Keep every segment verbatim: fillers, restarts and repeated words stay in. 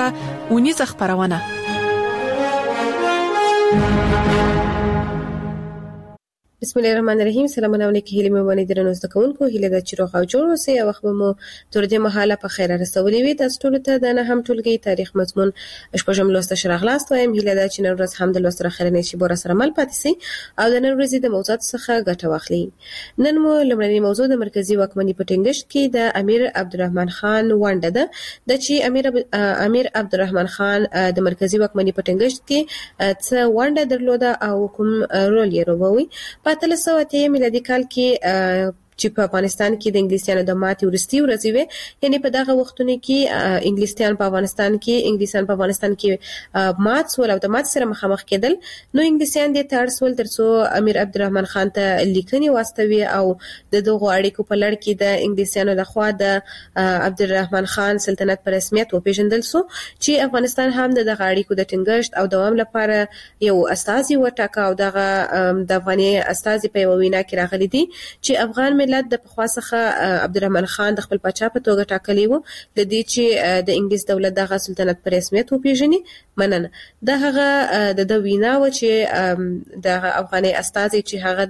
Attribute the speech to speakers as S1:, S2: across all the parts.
S1: اونیزه خبرونه.
S2: بسم الله الرحمن الرحیم. سلام علیکم. هیله مې باندې درنو زده کوونکو هیله د چیرې خو جوړ اوسئ او وخت مو تر دې مهاله په خیر رسولې وي. تاسو ټول ته د نه هم ټولګي تاریخ مضمون شپږم لوست شرغلاست وایم. هیله د چې نن ورځ هم د لوست سره خیر نه شي بور سره مل پاتې سي او د نن ورځې د موضوعات څخه ګټه واخلي. نن مو لمړنی موضوع د مرکزی واکمنۍ په ټینګښت کې د امیر عبدالرحمن خان ونډه ده. د چې امیر امیر عبدالرحمن خان د مرکزی واکمنۍ په ټینګښت کې څه ونډه درلوده او کوم رول یې لوبوي. په اتلس سوه اته میلادي کال کې چې په افغانستان کې د انګلیسانو د ماتې ورستي ورځې وې، یعنی په دغه وختونو کې انګلیسان په افغانستان کې انګلیسان په افغانستان کې مات سول او د مات سره مخامخ کېدل. نو انګلیسان د تړ سول ترڅو امیر عبدالرحمن خان ته لیکنې واستوي او د دغه اړیکو په لړ کې د انګلیسانو لخوا د عبدالرحمن خان سلطنت په رسمیت وپیژندل سو چې افغانستان هم دغه اړیکو د ټینګښت او دوام لپاره یو استازي وټاکه او دغه د افغاني استازي په وینا کې راغلي دي چې افغان د پخوا څخه عبدالرحمن خان د خپل پاچا په توګه ټاکلی وو، د دې چې د انګلیس دولت دغه سلطنت په رسمیت وپیژني. مننه. د هغه د د وینا و چې د افغاني استازي چې هغه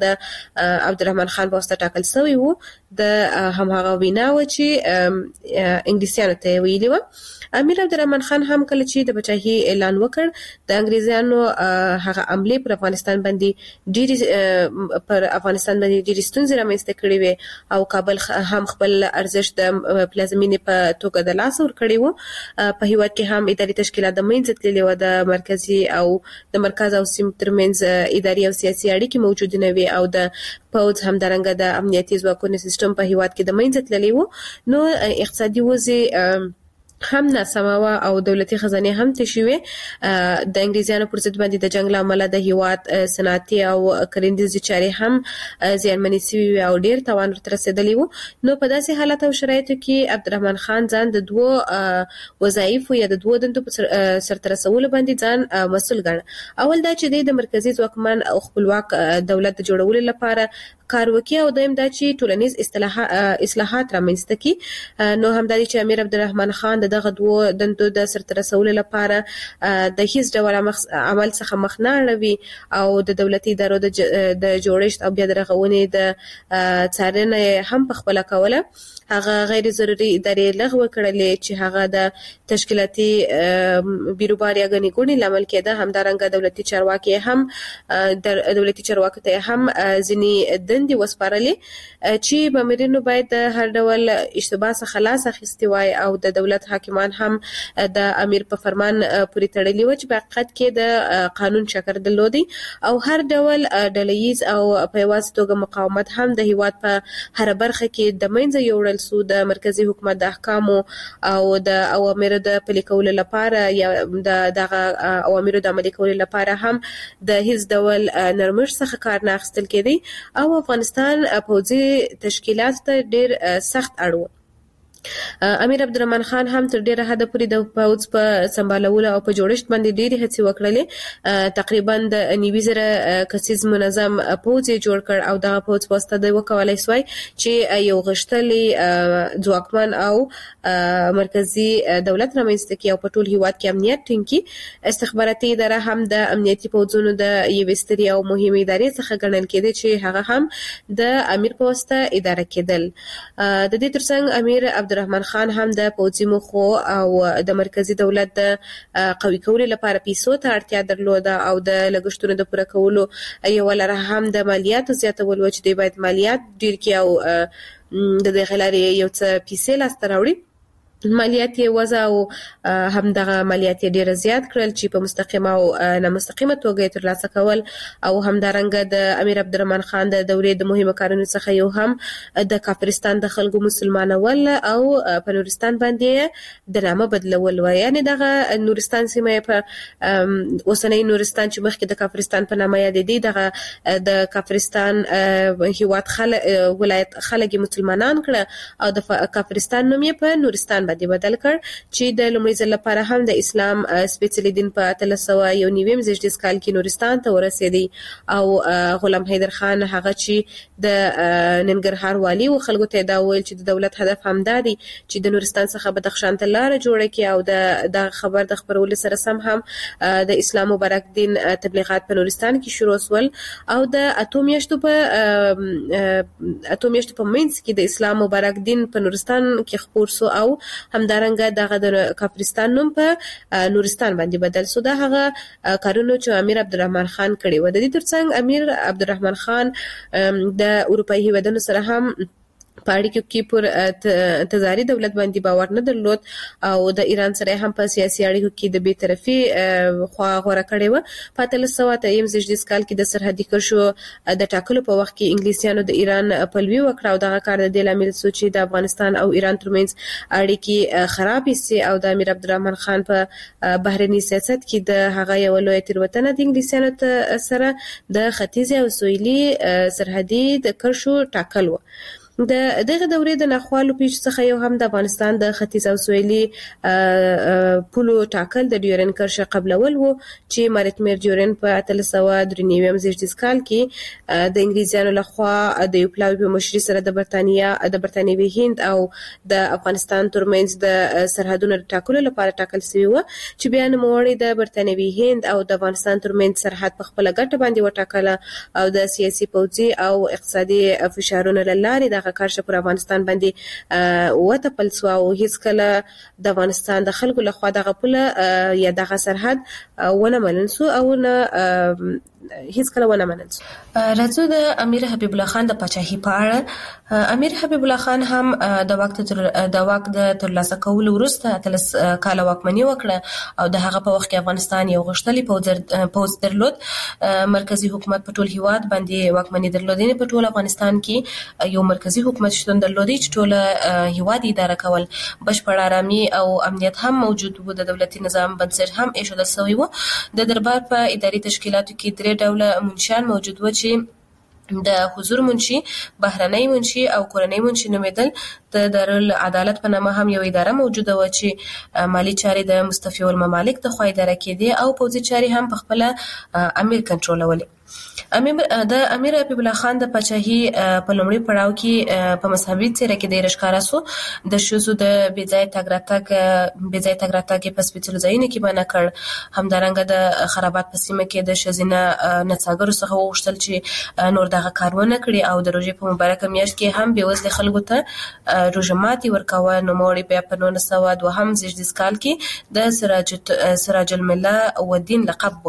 S2: د عبدالرحمن خان په واسطه ټاکل شوی وو، د هم هغه وینا و چې انګلیسانو ته ویلي و. امیر عبدالرحمن خان هم کله چې د بچاهي اعلان وکړ، د انګریزانو هغه عملې پر افغانستان باندې ډېری پر افغانستان باندې ډېری ستونزې رامنځته کړې وې او کابل هم خپل ارزښت د پلازمینې په توګه د لاس ور کړی وو. په هیواد کې هم اداري تشکیلات د منځ تللي و، د مرکزي او د مرکز او سیمې ترمنځ اداري او سیاسي اړیکې موجود نه وي او د پوځ هم درنګ د امنیتي ځواکونو سیستم په هیواد کې د منځ تللي وو. نو اقتصادي وضع هم ناسمه او دولتي خزانه هم تشوي. د انګریزانو پر ضد باندې د جنگ لامل د هیواد صنعتي او کرندیزي چارې هم زیانمنې شوي او ډیر توان ورته رسیدلی وو. نو په داسې حالت او شرایطو کې عبدالرحمن خان ځان د دوه وظایفو یا د دوه دندو په سرته رسولو باندې ځان مسؤل ګڼه. اول دا چې د مرکزی ځواکمن او خپلواک دولت جوړولو لپاره کار وکړي او دویم دا چې ټولنیز اصلاحات رامنځته کړي. نو همداري چې امیر عبدالرحمن خان دغه دوه دندو د سرته رسولو لپاره د هیڅ ډول عمل څخه مخ نه اړوي او د دولتي ادارو د جوړښت او بیا د رغونې د څارنې هم په خپله کوله. هغه غیر ضروري ادارې لغوه کړلې چې هغه د تشکیلاتي بیروبار یا ګڼې ګوڼې لامل کېده. همدارنګه دولتي چارواکي هم د دولتي چارواکو ته هم ځینې دندې وسپارلې چې مامورینو باید د هر ډول اشتباه څخه لاس اخیستی وای او د دولت حاکمان هم د امیر په فرمان پورې تړلي و چې په حقیقت کې د قانون شکر درلودي او هر ډول ډلهییز او په یوازې توګه مقاومت هم د هیواد په هر برخه کې د منځه یوړل سو. د مرکزی حکومت د احکامو او د اوامرو د پلي کولو لپاره یا د دغه اوامرو د عملي کولو لپاره هم د هیڅ ډول نرمښت څخه کار نه اخیستل کېدی او افغانستان پوځي تشکیلات ته ډیر سخت اړ و. امیر عبدالرحمن خان هم تر ډیره حده پورې د پوځ په سمبالولو او په جوړښت باندې ډیرې هڅې وکړلې. تقریبا د نوي زره کسیز منظم پوځ یې جوړ کړ او دغه پوځ په واسطه د وکولای سوای چې یو غښتلی ځواکمن او مرکزی دولت رامنځته کړي او په ټول هیواد کې امنیت ټینګ کړي. استخباراتي اداره هم د امنیتي پوځونو د یوې سترې او مهمې ادارې څخه ګڼل کېده چې هغه هم د امیر په واسطه اداره کېدل. د دې ترڅنګ امیر عبدالرحمن خان هم د پوځي موخو او د مرکزی دولت د قوي کولو لپاره پیسو ته اړتیا درلوده او د لګښتونو د پوره کولو یو لاره هم د مالیاتو زیاتول و چې دوی باید مالیات ډیر کړي او د دغه لارې یو څه پیسې لاسته راوړي. مالیات یې وضع او هم دغه مالیات یې ډیر زیات کړل چې په مستقیمه او نامستقیمه توګه یې ترلاسه کول او همدارنګه د امیر عبدالرحمن خان د دورې د مهمو کارونو څخه یو هم د کافرستان د خلکو مسلمانول او په نورستان باندې د نامه بدلول و. یعنی دغه نورستان سیمه په اوسنۍ نورستان چې مخکې د کافرستان په نامه یادېدی، دغه د کافرستان هیواد خلک ولایت خلک مسلمانان کړه او د کافرستان نوم یې په نورستان باندې بدل کړ چې د لومړي ځل لپاره هم د اسلام سپېڅلي دین په اتلس سوه یو نویم زیږدیز کال کې نورستان ته ورسېدی او غلام حیدر خان هغه چې د ننګرهار والی او خلکو ته دا ویل چې د دولت هدف هم دا دی چې د نورستان څخه بدخشان ته لار جوړه کړي او د د خبر د خبرولو سره سم هم د اسلام مبارک دین تبلیغات په نورستان کې شروع شول او د اته میاشتو په اته میاشتو په منځ کې د اسلام مبارک دین په نورستان کې خپور سو او همدارنګه دغه د کافرستان نوم په نورستان باندې بدل سو. دا هغه کارونه چې امیر عبدالرحمن خان کړی و. د دې ترڅنګ امیر عبدالرحمن خان د اروپאי هیوادونو سره هم په اړیکو کې پر تزاري دولت باندې باور نه درلود او د ایران سره هم په سیاسي اړیکو کې د بی‌طرفي خوا غوړه کړې و. په اتلس سوه اتم زیږدیز کال کې د سرحدي کرښو د ټاکلو په وخت کې انګلیسیانو د ایران پلوي وکړه او دغه کار د دې لامل شو چې د افغانستان او ایران ترمنځ اړیکې خراب شي او د امیر عبدالرحمن خان په بهرني سیاست کې د هغه یو لوی تیروتنه د انګلیسیانو سره د ختیځ او سویلي سرحدي د کرښو ټاکل و. د دغه دورې د ناخوالو پیښ څخه یو هم د افغانستان د ختیځ او سویلي پولو ټاکل د ډیورن کرښه قبلول وو چې مارټمیر ډیورن په اتلس سوه درې نوي زیږدیز کال کې د انګلیسیانو لخوا د یو پلاوي په مشرۍ سره د برتانیا د برتانیوي هند او د افغانستان ترمنځ د سرحدونو ټاکلو لپاره ټاکل شوی و چې بیا نوموړي د برتانیوي هند او د افغانستان ترمنځ سرحد په خپل ګټه باندې وټاکله او د سیاسي پوځي او اقتصادي فشارونو لارې د کارشه پر افغانستان باندې وته پلسو او هیڅ کله د افغانستان د خلکو لخوا دغه پوله یا دغه سرحد ونه منل سو او نه هیڅ کله ونه منل سو. راځو د امیر حبیب الله خان د پاچاهي په اړه. امیر حبیب الله خان هم د وخت تر د وخت د ترلاسه کولو وروسته اتلس کال واکمني وکړه او د هغه په وخت کې افغانستان یو غښتلي پوځ درلود. مرکزی حکومت په ټول هیواد باندې واکمني درلودنه په ټول افغانستان کې یو مرکزی حکومت شتون درلودي چې ټول هیواد اداره کول. بشپړ آرامي او امنیت هم موجود و. د دولتي نظام بنسټ هم ایښودل شوی و. د دربار په اداري تشکیلاتو کې درې ډوله منشیان موجود و چې د حضور منشي، بهرنۍ منشي او کورنۍ منشي نومېدل. د دارالعدالت په نامه هم یو اداره موجوده و چې مالی چارې د مستفیو الممالک د خوا اداره کېدې او پوځي چارې هم په خپل امیر کنټرولولې. امیر د امیر حبیب الله خان د پاچاهي په لومړي پړاو کې په مذهبي څیره کې د ښکارا سو د شوزو د بيځای تګ راتګ بيځای تګ راتګ په سپیڅلو ځایونو کې باندې کړ. همدارنګه د خرابات په سیمه کې د شزینه نڅاګرو څخه وغوښتل چې نور دغه کارونه کړي او د روژې په مبارکه میاشت کې هم بېوزله خلکو ته روژه ماتي ورکوه. نوموړي بیا په نولس سوه دوهم زیږدیز کال کې د سراج سراج المله والدین لقب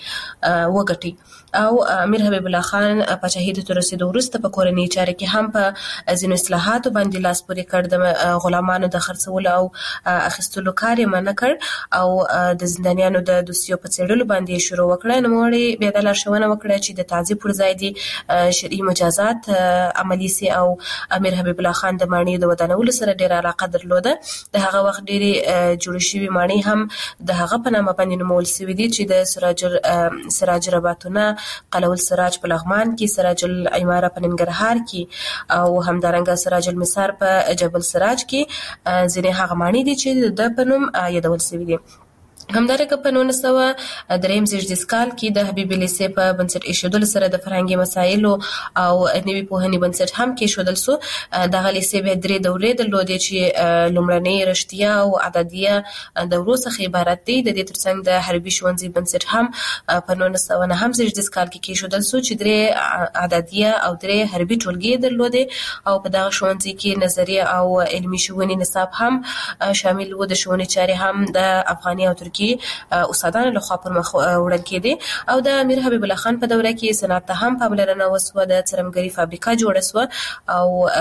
S2: وګڼي وګټي او امیر حبیب الله خان پاچاهي ته رسیدو وروسته په کورنۍ چارې کې هم په ځینو اصلاحاتو باندې لاس پورې کړ. د غلامانو د خرڅولو او اخیستلو کار یې منع کړ او د زندانیانو د دوسیو په څېړلو باندې شروع وکړه. نوموړي بیا د لارښوونه وکړه چې د تعذیب پر ځای دي شرعي مجازات عملي سي او امیر حبیب الله خان د ماڼیو د ودانولو سره ډېره علاقه درلوده. د هغه وخت ډېرې جوړې شوي ماڼۍ هم د هغه په نامه باندې نومول شوي دي چې د سراج سراج رباطونه، قلعه السراج په لغمان کې، سراج العماره په ننګرهار کې او همدارنګه سراج المسار په جبل سراج کې ځینې هغه ماڼۍ دي چې د په نوم یادول شوي دي. همدارنګه په نولس سوه درېیم زیږدیز کال کې د حبیب لیسې په بنسټ ایښودلو سره د فرهنګي مسایلو او نوي پوهنې بنسټ هم کېښودل سو. دغه لیسې بیا درې دورې درلودې چې لومړنۍ رښتیا او اعدادیه دورو څخه عبارت دي. د دې ترڅنګ د حربي ښوونځي بنسټ هم په نولس سوه نهم زیږدیز کال کې کېښودل سو چې درې اعدادیه او درې حربي ټولګې درلودې او په دغه ښوونځي کې نظري او علمي ښوونې نصاب هم شامل و. د ښوونې چارې هم د افغاني او ترکي استادانو لخوا پر مخ وړل کېدې او د امیر حبیب الله خان په دوره کې صنعت ته هم پاملرنه وسوه. د څرمګري فابریکه جوړه سوه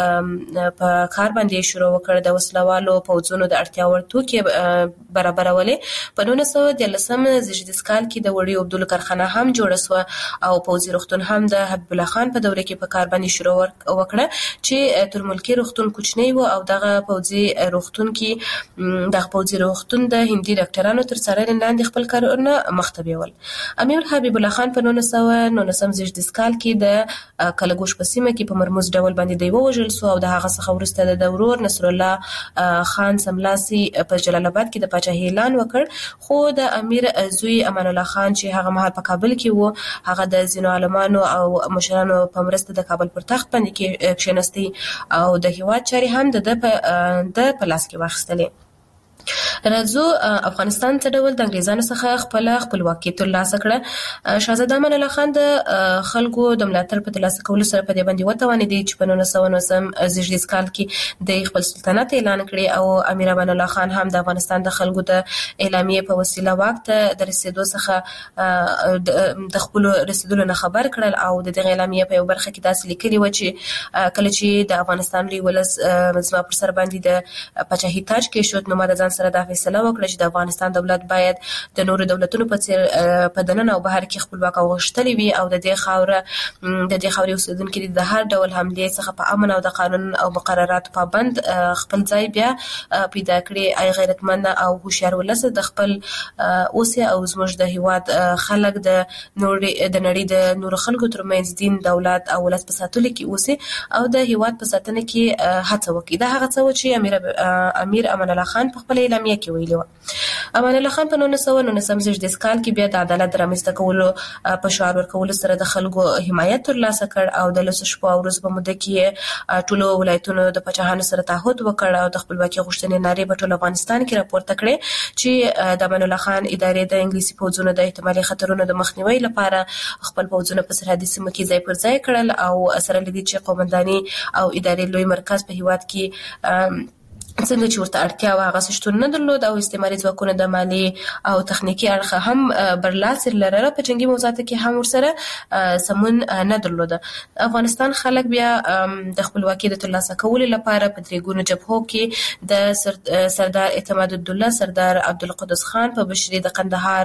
S2: او په کار باندې شروع وکړ. د وسلوالو پوځونو د اړتیا وړ توکي برابرولې. په نولس سوه دیارلسم زیږدیز کال کې د وړیو اوبدلو کارخانه هم جوړه سوه او پوځي روغتون هم د حبیب الله خان په دوره کې په کار باندې شروع وکړه چې ترملکي روغتون کوچنی و او دغه پوځي روغتون کې دغه پوځي روغتون د هندي ډاکټرانو تر تر څارنې لاندې خپل کارونه مخته بیول. امیر حبیب الله خان په نولس سوه نولسم زیږدیز کال کې د کلګوش په سیمه کې په مرموز ډول باندې دی ووژل شو او د هغه څخه وروسته د ورور نصر الله خان سملاسي په جلال آباد کې د پاچاهۍ اعلان وکړ. خو د امیر زوی امان الله خان چې هغه مهال په کابل کې وو، هغه د ځینو عالمانو او مشرانو په مرسته د کابل پر تخت باندې کښېنستی او د هیواد چارې هم د د په لاس کې واخیستلې. راځو افغانستان څه ډول د انګریزانو څخه خپل خپلواکي ترلاسه کړه. شاهزاده امان الله خان د خلکو د ملاتړ په ترلاسه کولو سره په دې باندې وتوانېدی چې په نولس سوه نولسم زیږدیز کال کې د خپل سلطنت اعلان کړي او امیر امان الله خان هم د افغانستان د خلکو د اعلامیې په وسیله واک ته د رسیدو څخه د خپل رسیدلو نه خبر کړل او د دغه اعلامیې په یو برخه کې داسې لیکلي و چې کله چې د افغانستان لوی ولس زما پر سر باندې د پاچاهۍ تاج کېښود نو ما د ځان سره دا فیصله وکړه چې د افغانستان دولت باید د نورو دولتونو په څیر په دننه او بهر کې خپلواک او غښتلي وي او د دې خاوره د دې خاورې اوسیدونکي د هر ډول حملې څخه په امن او د قانون او مقرراتو پابند خپل ځای بیا پیدا کړي. ای غیرتمند او هوښیار ولس د خپل اوسه او زموږ د هیواد خلک د نړۍ د نړۍ د نورو خلکو ترمنځ دین، دولت او ولس په ساتلو کې اوسه او د هیواد په ساتنه کې هڅه وکړي. دا هغه څه چې امیر امیر امان الله خان په خپل اعلامیه کې ویلي و. امان الله خان په نولس سوه نولسم زیږدیز کال کې بیا د عدالت رامنځته کولو په شعار ورکولو سره د خلکو حمایت ترلاسه کړ او د لسو شپو او ورځو په موده کې ټولو ولایتونو د پاچاهانو سره تعهد وکړ او د خپلواکۍ غوښتنې نارې په ټول افغانستان کې راپورته کړې چې د امان الله خان ادارې د انګلیسي پوځونو د احتمالي خطرونو د مخنیوي لپاره خپل پوځونه په سرحدي سیمو کې ځای پر ځای کړل او سره لدی چې قومنداني او ادارې لوی مرکز په هیواد کې څنګه چې ورته اړتیا وه هغه شتون نه درلود او استعماري ځواکونه د مالي او تخنیکي اړخه هم برلاسي لرله. په جنګي موضوعاتو کې هم ورسره سمون نه درلوده. افغانستان خلک بیا د خپلواکۍ د ترلاسه کولو لپاره په درې ګونو جبهو کې د سردار اعتماد الدوله، سردار عبدالقدوس خان په بشري د قندهار،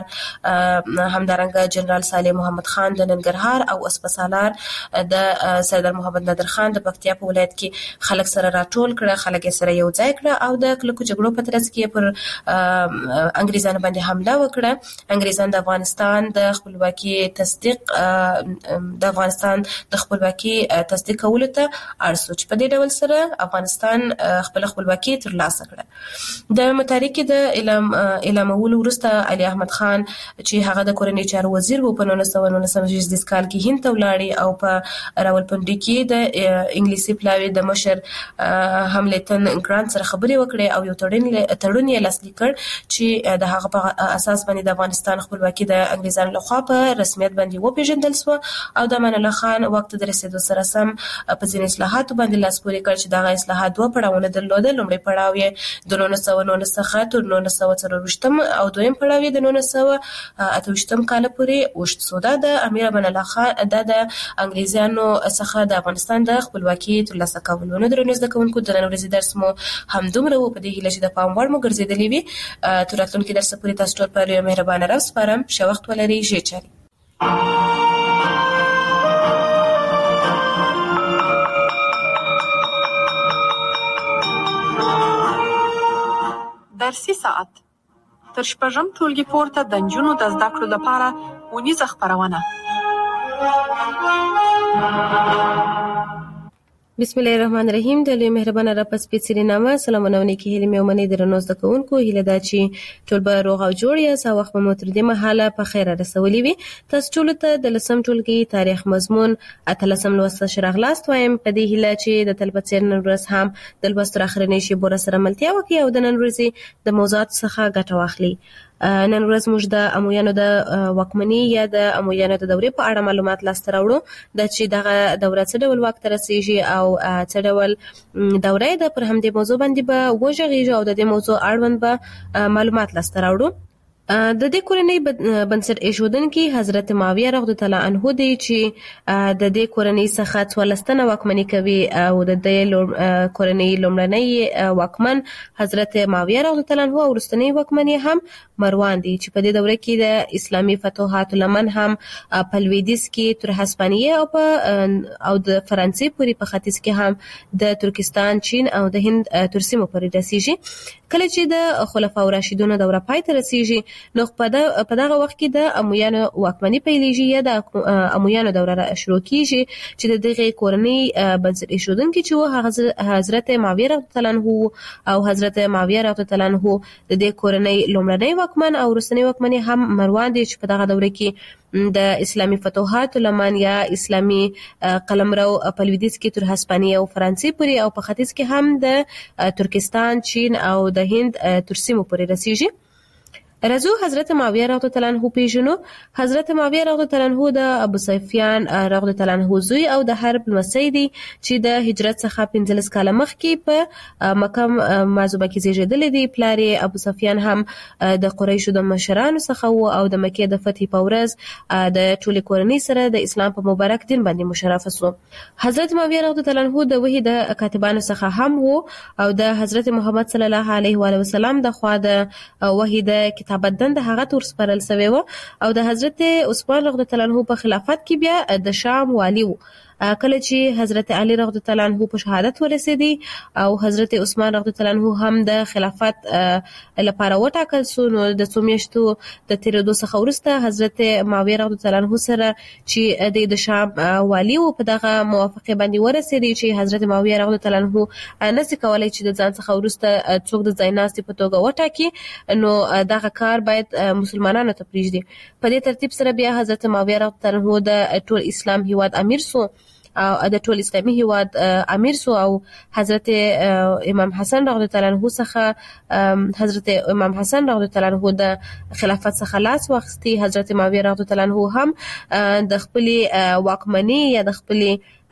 S2: همدارنګه جنرال صالح محمد خان د ننګرهار او اسپسالار د سردار محمد نادر خان د پکتیا په ولایت کې خلک سره راټول کړه. خلک یې سره یو ځای او د کلکو جګړو په ترڅ کې پر انګریزانو باندې حمله وکړه. انګریزان د افغانستان د خپلواکۍ تصدیق د افغانستان د خپلواکۍ تصدیق کولو ته اړ شو چې په دې ډول سره افغانستان خپل خپلواکۍ ترلاسه کړه. د متحرکې د اعلام اعلامولو وروسته علي احمد خان چې هغه د کورنۍ چارو وزیر و په نولس سوه نولسم زیږدیز کال کې هند ته ولاړ او په راولپنډي کې د انګلیسي پلاوي د مشر هملتن ګرانت سره خبرې وکړې او یو تړون یې لاسلیک کړ چې د هغه په اساس باندې د افغانستان خپلواکي د انګریزانو لخوا په رسمیت باندې وپیژندل شو او د امان الله خان وخت د رسیدو سره سم په ځینې اصلاحاتو باندې لاس پورې کړ چې دغه اصلاحات دوه پړاوونه درلودل. لومړی پړاو یې د نولس سوه نولس څخه تر نولس سوه څلرویشتم او دویم پړاو یې د نولس سوه اته ویشتم کال پورې اوږد شو. دا د امیر امان الله خان دا د انګریزانو څخه د افغانستان د خپلواکي ترلاسه کولو. نو درنو زده کوونکو د نن ورځې درس مو همدومره و. په دې هیله چې د پام وړ مو ګرځېدلې وي. تر راتلونکي درسه پورې تاسو ټول په یو مهربانه رب سپارم. ښه وخت ولرئ. ښې چارې.
S1: درسي ساعت تر شپږم ټولګي پورته د نجونو د زده کړو لپاره ونیزه خپرونه.
S2: بسم الله الرحمن الرحیم. د لوی مهربانه رب په سپېڅلي نامه سلامونه او نیکې هیلې مې ومنئ. درنو زده کوونکو، هیله ده چې ټول به روغ او جوړ یاست او وخت به مو تر دې مهاله په خیره رسولی وي. تاسو ټولو ته د لسم ټولګي تاریخ مضمون اتلسم لوست ښه راغلاست وایم په دې هیله چې د تل په څېر نن ورځ هم د لوست تر اخرنۍ شېبو راسره ملتیا وکړي او د نن ورځې د موضوعاتو څخه ګټه واخلي. نن ورځ موږ د امویانو د واکمنۍ یا د امویانو د دورې په اړه معلومات لاسته راوړو. د چې دغه دوره څه ډول واک ته رسیږي او څه ډول دوره ده، پر همدې موضوع باندې به وغږیږو او د دې موضوع اړوند به معلومات لاسته راوړو. د دې کورنۍ بنسټ ایښودونکي حضرت معاویه رضی الله عنه دی چې د دې کورنۍ څخه څوارلس تنه واکمني کوي او د دې کورنۍ لومړنی واکمن حضرت معاویه رضی الله عنه او وروستنی واکمن هم مروان دی چې په دې دوره کې د اسلامي فتوحاتو لمن هم په لویدیځ کې تر هسپانیې او په او د فرانسې پورې په ختیځ کې هم د ترکستان، چین او د هند تر سیمو پورې رسیږي. کله چې د خلفاو راشدینو دوره پای ته رسیږي نو په دغه وخت کې د امویانو واکمني پیلېږي یا د امویانو دوره شروع کیږي چې د دغه کورنۍ بنسټ ایښودونکي چې و حضرت معاویه رضی الله عنه او حضرت معاویه رضی الله عنه د دې کورنۍ لومړنی واکمن او وروستنی واکمن هم مروان دی چې په دغه دوره کې د اسلامي فتوحات لمن یا اسلامي قلمرو په لویدیځ کې تر هسپانیې او فرانسې پورې او په ختیځ کې هم د ترکستان، چین او د هند تر سیمو پورې رسیږي. رضو حضرت معاویه رضی الله عنه پیژنو. حضرت معاویه رضی الله عنه د ابو سفیان رضی الله عنه زوی او د حرب لمسی دی چې د هجرت څخه پنځلس کاله مخکې په مکه معظمه کې زیږیدلی دی. پلار ابو سفیان هم د قریشو د مشرانو څخه و او د مکې د فتح په ورځ د ټولې کورنۍ سره د اسلام په مبارک دین باندې مشرف شو. حضرت معاویه رضی الله عنه د وحی د کاتبانو څخه هم و او د حضرت محمد صلی الله علیه و آله وسلم د خوا د وحی د کتاب بدن د هغه تور سپارل سوی و او د حضرت عثمان رضی الله عنه په خلافت کې بیا د شام والی و. کله چې حضرت علی رضی الله عنه په شهادت ورسېدی او حضرت عثمان رضی الله عنه هم د خلافت لپاره وټاکل شو، نو د څو میاشتو د تیرېدو څخه وروسته حضرت معاویه رضی الله عنه سره چې د شام والی و په دغه موافقه باندې ورسېدی چې حضرت معاویه رضی الله عنه نشي کولای چې د ځان څخه وروسته څوک د ځایناستي په توګه وټاکي، نو دغه کار باید مسلمانانو ته پریږدي. په دې ترتیب سره بیا حضرت معاویه رضی الله عنه د ټول اسلام هیواد امیر سو او د ټول اسلامي هیواد امیر سو او حضرت امام حسن رضی الله عنه څخه حضرت امام حسن رضی الله عنه د خلافت څخه لاس واخیستی. حضرت معاویه رضی الله عنه هم د خپل واکمنۍ یا د خپل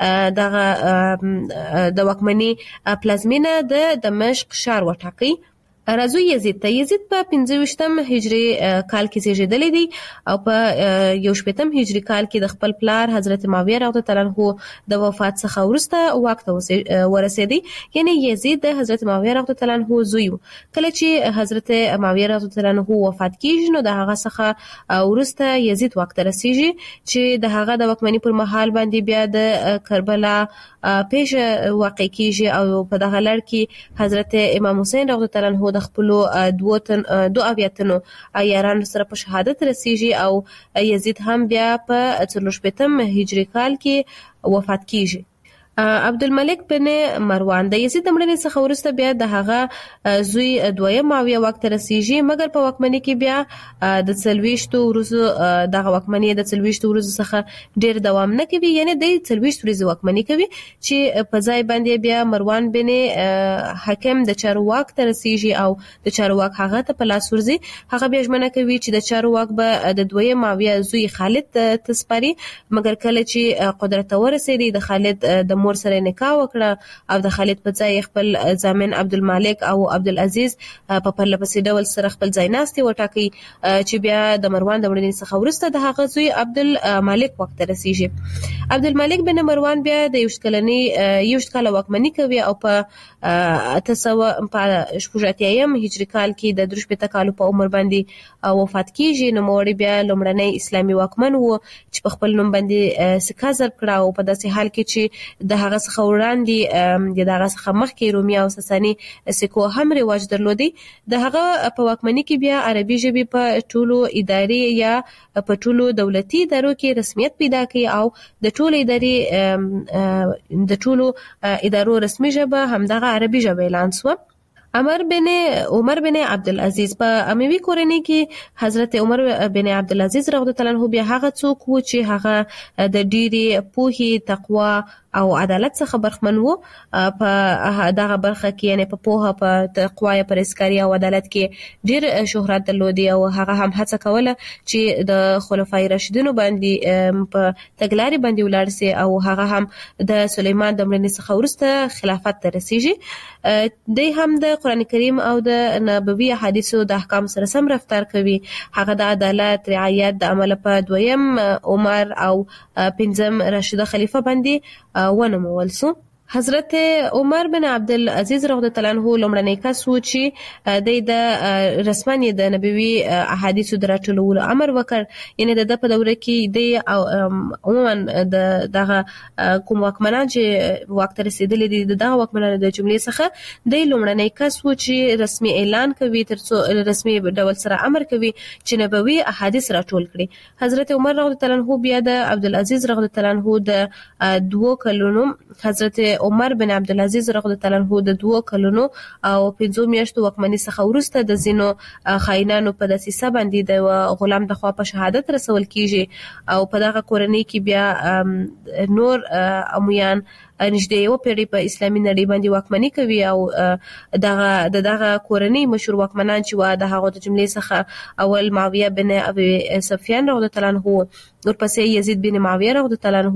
S2: دغه د واکمنۍ پلازمینه د دمشق ښار وټاکي. راځو یزید ته. یزید په پنځه ویشتم هجري کال کې زیږیدلی دی او په یو شپیتم هجري کال کې د خپل پلار حضرت معاویه رضی الله عنه د وفات څخه وروسته واک ته ورسېدی. یعنی یزید د حضرت معاویه رضی الله عنه زوی و. کله چې حضرت معاویه رضی الله عنه وفات کیږي نو د هغه څخه وروسته یزید واک ته رسیږي چې د هغه د واکمنۍ پر مهال باندې بیا د کربلا پیښه واقع کیږي او په دغه لړ کې حضرت امام حسین رضی الله عنه د خپل دوه تن دوه اویاتنو عیارانو سره په شهادت رسیږي او یزید هم بیا په څلور شپیتم هجري کال کې وفات کیږي. عبدالملک بن مروان د یزید د مړینې څخه وروسته بیا د هغه زوی دویم معاویه واک ته رسیږي، مګر په واکمنۍ کې بیا د څلوېښتو ورځو دغه واکمنۍ د څلوېښتو ورځو څخه ډیر دوام نه کوي، یعنی د څلوېښت ورځې واکمنۍ کوي چې په ځای باندې بیا مروان بن حکم د چارواک ته رسیږي او د چارواک هغه ته په لاس ورځي. هغه بیا ژمنه کوي چې د چارواک به د دویم معاویه زوی خالد ته سپاري، مګر کله چې قدرت ته ورسېدی د خالد د مور سره نکاح وکړه او د خالد په ځای خپل ضامن عبدالمالک او عبدالعزیز په پرله پسې ډول سره خپل ځای ناستي وټاکي چې بیا د مروان د مړینې څخه وروسته د هغه زوی عبدالمالک واک ته رسیږي. عبدالمالک بن مروان بیا د یوشت کلنۍ یوشت کاله واکمني کوي او په اته سوه په شپږ اتیایم هجري کال کې د درې شپېته کالو په عمر باندې وفات کیږي. نوموړی بیا لومړنی اسلامي واکمن و چې په خپل نوم باندې سکه ضرب کړه او په داسې حال کې چې د هغه څخه وړاندې د هغه څخه مخکې رومي او ساساني سکو هم رواج درلودي. د هغه په واکمنۍ کې بیا عربي ژبې په ټولو اداري یا په ټولو دولتي ادارو کې رسمیت پیدا کړي او د ټولو اداري د ټولو ادارو رسمي ژبه همدغه عربي ژبه اعلان شوه. عمر بن عمر بن عبدالعزیز په اموي کورنۍ کې حضرت عمر بن عبدالعزیز رضی الله عنه بیا هغه څوک و چې هغه د ډېری پوهې، تقوا او عدالت څخه برخمن وو. په دغه برخه کې یعنی په پوهه، په تقوا، پرهیزګاري او عدالت کې ډېر شهرت درلودي او هغه هم هڅه کوله چې د خلفای راشدینو باندې په تګلاري باندې ولاړ سي او هغه هم د سليمان د مړینې څخه وروسته خلافت ته رسیږي. دی هم د قرآن کریم او د نبوي احادیثو د احکام سره سم رفتار کوي. هغه د عدالت، رعایت د عمل په دویم عمر او پنځم راشده خلیفہ باندې ونومول سو. حضرت عمر بن عبدالعزیز رضی الله عنه لومړنی کس و چې د رسمن د نبوي احادیثو د راټولولو امر وکړ. یعنی د په دوره کې د عموما د دغه کوم واکمنان چې واک ته رسیدلي دي دغه واکمنانو د جملې څخه د لومړنی کس و چې رسمي اعلان کوي ترڅو رسمي ډول سره امر کوي چې نبوي احادیث راټول کړي. حضرت عمر رضی الله عنه بیا د عبدالعزیز رضی الله عنه د دوه کلونو حضرت عمر بن عبدالعزیز رضی الله عنه د دوه کلونو او پنځو میاشتو واکمنۍ څخه وروسته د زینو خاینانو په دسیسه باندې د غلام د خوا په شهادت رسول کیږي او په دغه کورنۍ کې بیا نور امویان نږدې یو پیړۍ په اسلامي نړۍ باندې واکمني کوي او دغه د دغه کورنۍ مشهور واکمنان چې و د هغه د جملې څخه اول معاویه بن ابي سفیان رضی الله عنه، ورپسې یزید بن معاویه رضی الله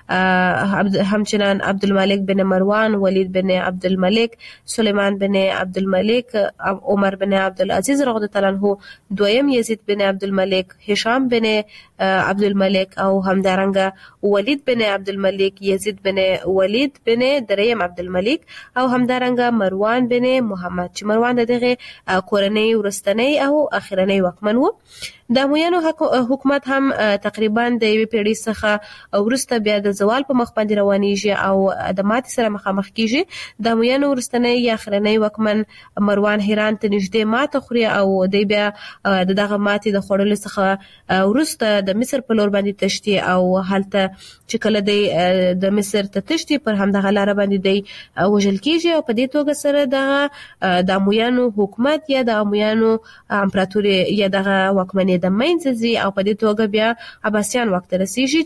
S2: عنه، همچنان عبدالملک بن مروان، ولید بن عبدالملک، سلیمان بن عبدالملک، عمر بن عبدالعزیز رضی الله عنه، دویم یزید بن عبدالملک، هشام بن عبدالملک او همدارنګه ولید بن عبدالملک، یزید بن ولید بن دریم عبدالملک او همدارنګه مروان بن محمد چې مروان د دغه کورنۍ ورستنی او اخرنی واکمن و. د امویانو حکومت هم تقریبا د یوې پیړۍ څخه وروسته بیا د زوال په مخ باندې روانیږي او د ماتې سره مخامخ کیږي. د امویانو وروستنی یا اخرنی واکمن مروان هران ته نږدې ماته خوري او دی بیا د دغه ماتې د خوړلو څخه وروسته د مصر په لور باندې تشتي او هلته چې کله دی د مصر ته تشتي پر همدغه لاره باندې دی وژل کیږي او په دې توګه سره د د امویانو حکومت یا د امویانو امپراتوري یا دغه واکمنۍ د منځ ځي او په دې توګه بیا عباسیان واک ته رسیږي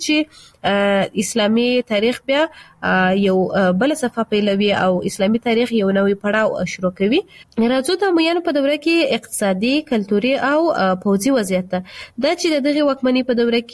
S2: چې اسلامي تاریخ بیا یو بل صفحه پیلوي او اسلامي تاریخ یو نوې پړاو شروع کوي. راځو د امویانو په دوره کې اقتصادي، کلتوري او پوځي وضعیت دا چې د دغه واکمنۍ په دوره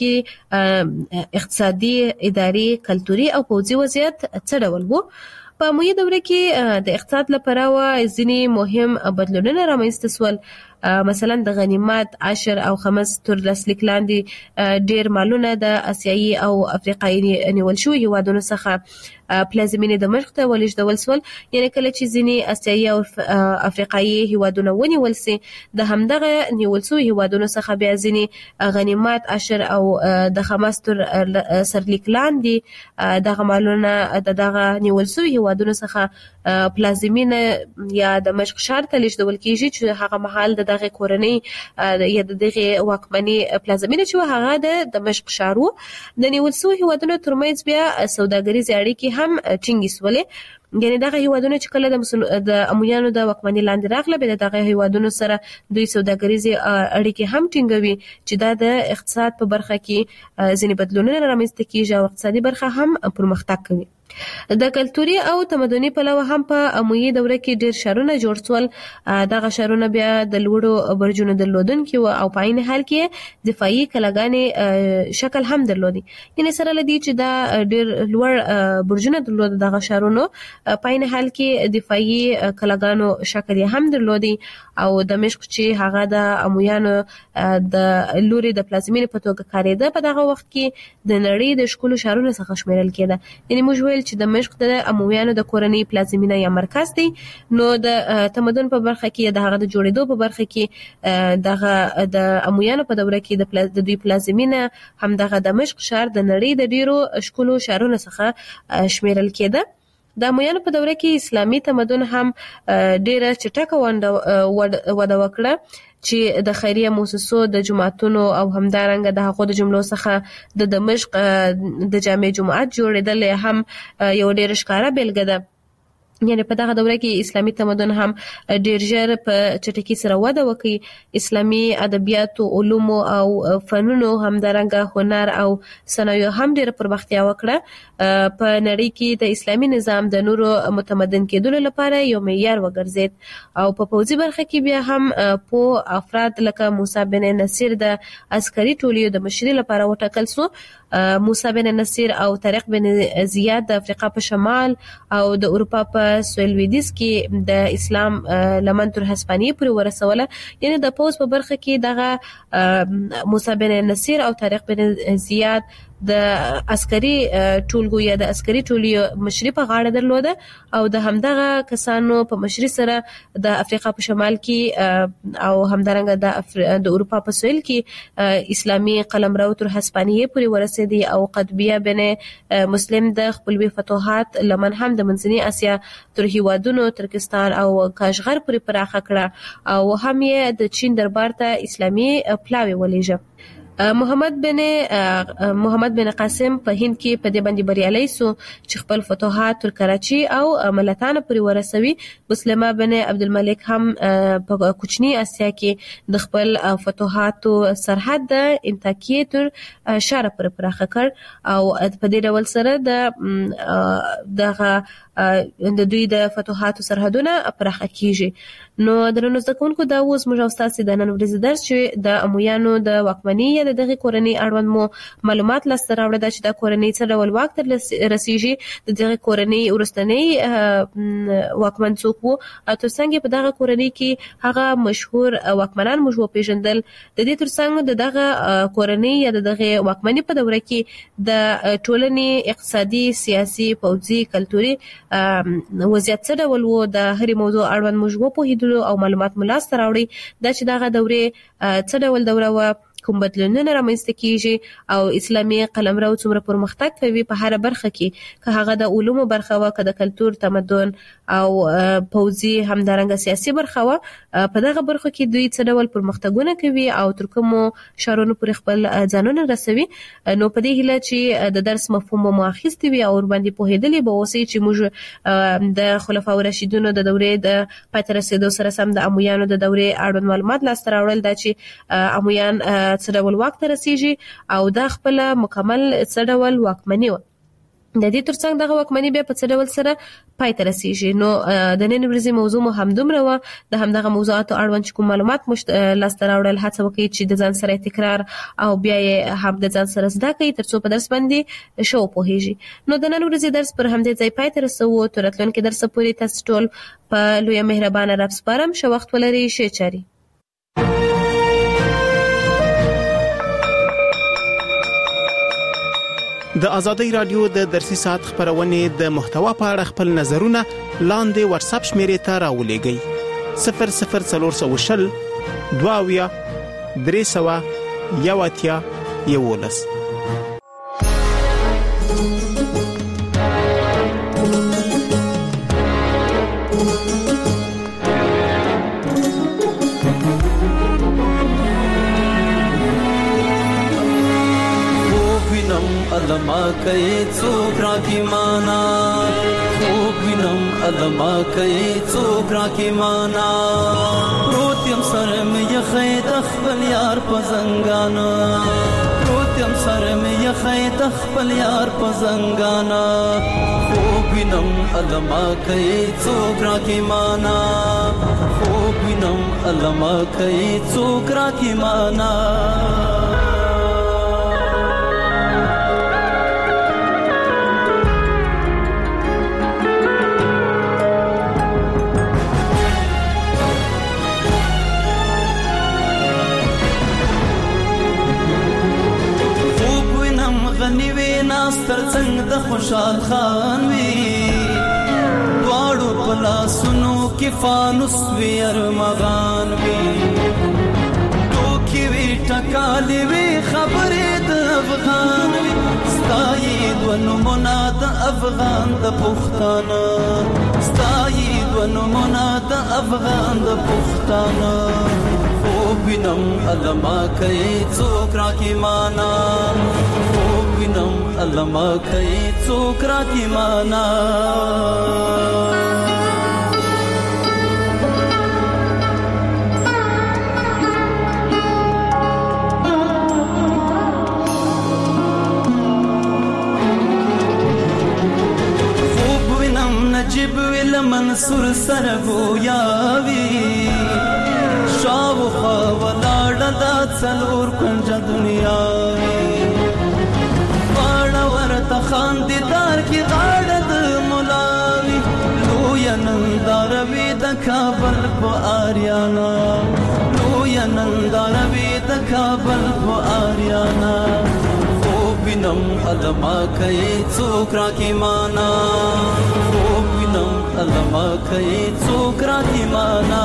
S2: کې اقتصادي، اداري، کلتوري او پوځي وضعیت څه ډول وو. په امویه دوره کې د اقتصاد لپاره ځینې مهم بدلونونه رامنځته شول. مثلا د غنیمت، عشر او خمس تر لاسلیک لاندې ډیر مالونه د اسیایي او افریقایي نیول شوي هیوادونو څخه پلازمینې دمشق ته ولېږدول شول. یعنی کله چې ځینې اسیایي او افریقایي هیوادونه ونیول سي د همدغه نیول شوي هیوادونو څخه بیا ځینې غنیمت، عشر او د خمس تر سرلیک لاندې دغه مالونه د دغه نیول شوي هیوادونو څخه پلازمینه یا دمشق ښار ته لېږدول کیږي چې هغه مهال د دغه کورنۍ یا د دغه واکمنۍ پلازمینه چې هغه د دمشق ښار و. د نیول شوي هیوادونو ترمنځ بیا سوداګریزې اړیکې هم ټینګې شولې. یعنی دغه هیوادونه چې کله د د امویانو د واکمنۍ لاندې راغله بیا دغه هیوادونو سره دوی سوداګریزې اړیکې هم ټینګوي چې دا د اقتصاد په برخه کې ځینې بدلونونه رامنځته کیږي او اقتصادي برخه هم پرمختګ کوي. د کلتوري او تمدني پلوه هم په امویه دوره کې ډیر شهرونه جوړ شول. دغه شهرونه بیا د لوړو برجونو درلودونکي وو او په عین حال کې دفاعي کلاګانې شکل هم درلودي. یعنی سره لدی چې دا ډیر لوړ برجونه درلود دغه شهرونو په عین حال کې دفاعي کلاګانو شکل هم درلودي او دمشق چې هغه د امویانو د لوري د پلازمینې په توګه کارېده په دغه وخت کې د نړۍ د ښکلو شهرونو څخه شمیرل کېده. یعنی موږ ویل چې دمشق د امویانو د کورنۍ پلازمینه یا مرکز دی. نو د تمدن په برخه کې د هغه د جوړېدو په برخه کې دغه د امویانو په دوره کې د دوی پلازمینه هم دغه دمشق ښار د نړۍ د ډیرو ښکلو شهرونو څخه شمیرل کېده. د امویانو په دوره کې اسلامي تمدن هم ډیره چټکه وده وکړه چې د خیریه مؤسسو، د جماعتونو او همدارنګه د هغو د جملو څخه د دمشق د جامع جماعت جوړېدل هم یو ډیر ښکاره بیلګه ده. یعنی په دغه دوره کې اسلامي تمدن هم ډیر ژر په چټکۍ سره وده وکړي. اسلامي ادبیات، علوم او فنونو همدارنګه هنر او صنایع هم ډیر پرمختیا وکړه. په نړۍ کې د اسلامي نظام د نورو متمدن کېدلو لپاره یو معیار وګرځید او په پوځي برخه کې بیا هم په افراد لکه موسی بن نصیر د عسکري ټولیو د مشرۍ لپاره وټاکل شو. موسی بن نصیر او طارق بن زیاد د افریقا په شمال او د اروپا په سویلویدیز کې د اسلام لمن تر هسپانیې پورې ورسوله. یعنی د پوځ په برخه کې دغه موسی بن نصیر او طارق بن زیاد د عسکري ټولګو یا د عسکري ټولګو مشري په غاړه درلوده او د همدغه کسانو په مشري سره د افریقا په شمال کې او همدارنګه د افر... د اروپا په سویل کې اسلامي قلمرو تر هسپانیې پورې ورسېدي او قطبیه بن مسلم د خپلوي فتوحات لمن هم د منځنۍ اسیا تر هیوادونو ترکستان او کاشغر پورې پراخه کړه او هم یې د چین دربار ته اسلامي پلاوی ولېږه. محمد بن محمد بن قاسم په هند کې په دې باندې بریالي سو چې خپل فتوحات تر کراچي او ملتان پورې ورسوي. مسلمه بن عبدالملک هم په کوچنی اسیا کې د خپل فتوحاتو سرحد د انتاکیې تر شاره پورې پراخه کړ او په دې ډول سره د دغه د دوی د فتوحاتو سرحدونه پراخه کیږي. نو درنو زده کوونکو دا اوس موږ او تاسو د نن ورځې درس چې د امویانو د واکمنۍ یا د دغه کورنۍ اړوند مو معلومات لاسته راوړل چې د کورنۍ څه ډول واک تر رسیږي، د دغه کورنۍ ورستنۍ واکمن څوک وو او ترڅنګ په دغه کورنۍ کې هغه مشهور واکمنان موږ وپیژندل. د دې ترڅنګ د دغه کورنۍ یا د دغه واکمنۍ په دوره کې د ټولنې اقتصادي، سیاسي، پوځي، کلتوري وضعیت څه ډول وو د هرې موضوع اړوند موږ وپوهېدلو او معلومات مو لاسته راوړي دا چې دغه دورې څه ډول دوره وه، کوم بدلونونه رامنځته کیږي او اسلامي قلمرو څومره پرمختګ کوي په هر برخه کې، که هغه د علومو برخه وه، که د کلتور، تمدن او پوځي همدارنګه سیاسي برخه وه، په دغه برخه کې دوی څه ډول پرمختګونه کوي او تر کومو شارونو پورې خپل ځانونه رسوي. نو په دې هیله چې د درس مفهوم مو اخیستی وي او ورباندې پوهېدلې به اوسئ چې موږ د خلفاء راشدینو د دورې د پای ته رسېدو سره سم د امویانو د دورې اړوند معلومات لاسته راوړل، دا چې امویان څه ډول واک ته رسیږي او دا خپل مکمل څه ډول واکمني وه. د دې ترڅنګ دغه واکمني بیا په څه ډول سره پای ته رسیږي. نو د نن ورځې موضوع مو همدومره وه. د همدغه موضوعاتو اړوند چې کوم معلومات مو لاسته راوړل هڅه وکړئ چې د ځان سره تکرار او بیا یې هم د ځان سره زده کړئ تر څو په درس باندې ښه وپوهیږئ. نو د نن ورځې درس پر همدې ځای پای ته رسوو. تر راتلونکي درسه پورې تاسو ټول په لویه مهربانه رب سپارم. ښه وخت ولرئ. ښې چارې.
S3: د ازادۍ رادیو د درسي ساعت خبرونه د محتوا په اړه خپل نظرونه لاندې واتس اپ شمیرې ته راولېږئ. صفر صفر څلور شل دواویا درې سوه یو اتیا یولس.
S4: ادما کوي څوک راکی مانا، خوب وینم ادما کوي څوک راکی مانا، پروتیم سر مې یخې د خپل یار په زنګانا، پروتیم سر مې یخې د خپل یار په زنګانا، خوب وینم ادما کوي څوک راکی مانا، خوب وینم ادما کوي څوک راکی مانا. ناستر څنګه د خوشحال خان وی دواړو پلاسونو کې فانوس وی ارمغان وی توکي وی ټکالې وی خبرې د افغان وی ستایي دونو مناد افغان د پښتانه، ستایي دونو مناد افغان د پښتانه، خوب وینم علما کوي څوک راکی مانا، خوب وینم علما کوي څوک راکی مانا. خوب وینم نجیب ویل منصور سرګویا وی شاو خوا ولاړه دا څلور کنجه دنیا واړه ورته خاندیدار کې غاړه د ملاوي لویه ننداره وي د کابل په آریانا، لویه ننداره وي د کابل په آریانا، خوب وینم علما کوي څوک راکې مانا خوب وینم علما کوي څوک راکې مانا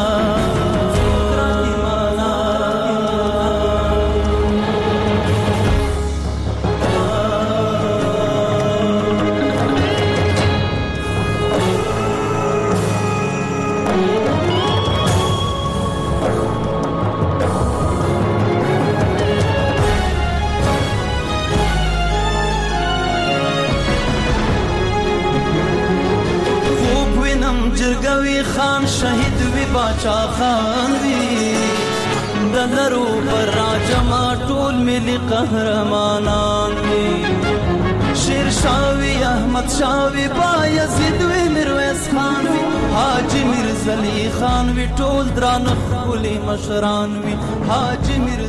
S4: جرګوي خان شهید وی باچا خان وی دلرو پر راجما ټول ملي قهرمانان وی شیر شاوی احمد شاوی بایزید وی میرویس خان وی حاجی میرزا علی خان وی ټول درانه خولي مشران وی حاجی